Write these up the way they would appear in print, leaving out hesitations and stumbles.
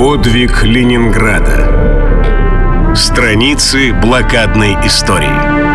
Подвиг Ленинграда. Страницы блокадной истории.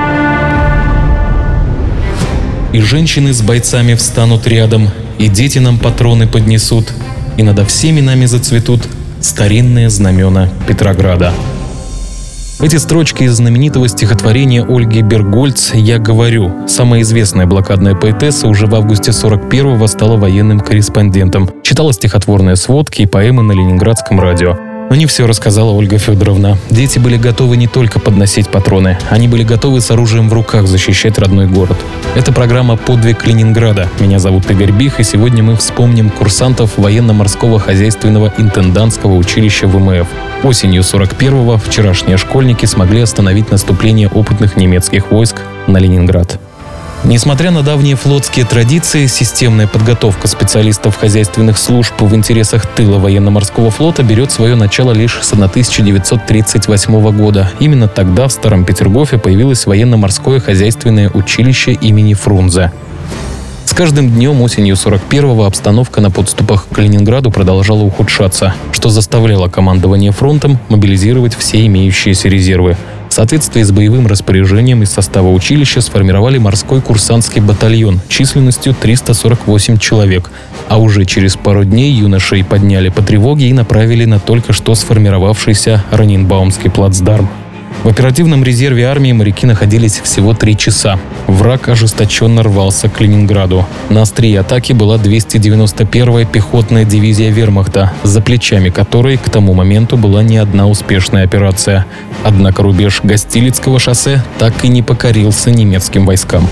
И женщины с бойцами встанут рядом, и дети нам патроны поднесут, и надо всеми нами зацветут старинные знамена Петрограда. Эти строчки из знаменитого стихотворения Ольги Бергольц «Я говорю». Самая известная блокадная поэтесса уже в августе 41-го стала военным корреспондентом. Читала стихотворные сводки и поэмы на Ленинградском радио. Но не все рассказала Ольга Федоровна. Дети были готовы не только подносить патроны, они были готовы с оружием в руках защищать родной город. Это программа «Подвиг Ленинграда». Меня зовут Игорь Бих, и сегодня мы вспомним курсантов военно-морского хозяйственного интендантского училища ВМФ. Осенью 41-го вчерашние школьники смогли остановить наступление опытных немецких войск на Ленинград. Несмотря на давние флотские традиции, системная подготовка специалистов хозяйственных служб в интересах тыла военно-морского флота берет свое начало лишь с 1938 года. Именно тогда в Старом Петергофе появилось военно-морское хозяйственное училище имени Фрунзе. С каждым днем осенью 41-го обстановка на подступах к Ленинграду продолжала ухудшаться, что заставляло командование фронтом мобилизировать все имеющиеся резервы. В соответствии с боевым распоряжением из состава училища сформировали морской курсантский батальон численностью 348 человек, а уже через пару дней юношей подняли по тревоге и направили на только что сформировавшийся Раненбаумский плацдарм. В оперативном резерве армии моряки находились всего 3 часа. Враг ожесточенно рвался к Ленинграду. На острие атаки была 291-я пехотная дивизия вермахта, за плечами которой к тому моменту была не одна успешная операция. Однако рубеж Гостилицкого шоссе так и не покорился немецким войскам.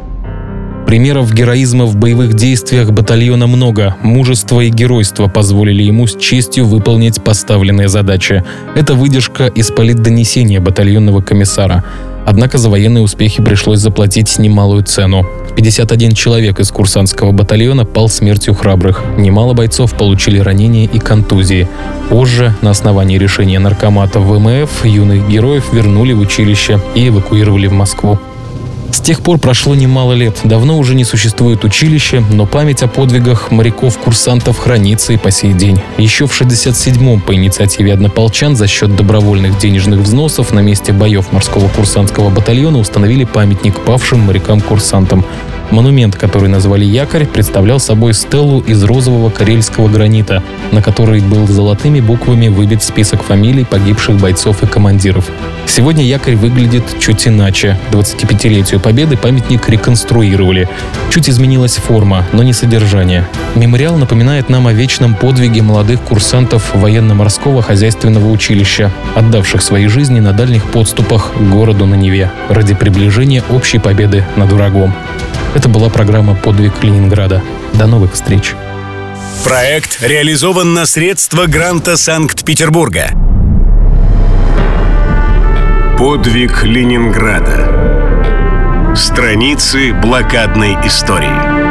Примеров героизма в боевых действиях батальона много. Мужество и геройство позволили ему с честью выполнить поставленные задачи. Это выдержка из политдонесения батальонного комиссара. Однако за военные успехи пришлось заплатить немалую цену. 51 человек из курсантского батальона пал смертью храбрых. Немало бойцов получили ранения и контузии. Позже, на основании решения наркомата ВМФ, юных героев вернули в училище и эвакуировали в Москву. С тех пор прошло немало лет. Давно уже не существует училище, но память о подвигах моряков-курсантов хранится и по сей день. Еще в 1967-м по инициативе однополчан за счет добровольных денежных взносов на месте боев морского курсантского батальона установили памятник павшим морякам-курсантам. Монумент, который назвали «Якорь», представлял собой стелу из розового карельского гранита, на которой был золотыми буквами выбит список фамилий погибших бойцов и командиров. Сегодня «Якорь» выглядит чуть иначе. К 25-летию Победы памятник реконструировали. Чуть изменилась форма, но не содержание. Мемориал напоминает нам о вечном подвиге молодых курсантов военно-морского хозяйственного училища, отдавших свои жизни на дальних подступах к городу на Неве ради приближения общей победы над врагом. Это была программа «Подвиг Ленинграда». До новых встреч. Проект реализован на средства гранта Санкт-Петербурга. Подвиг Ленинграда. Страницы блокадной истории.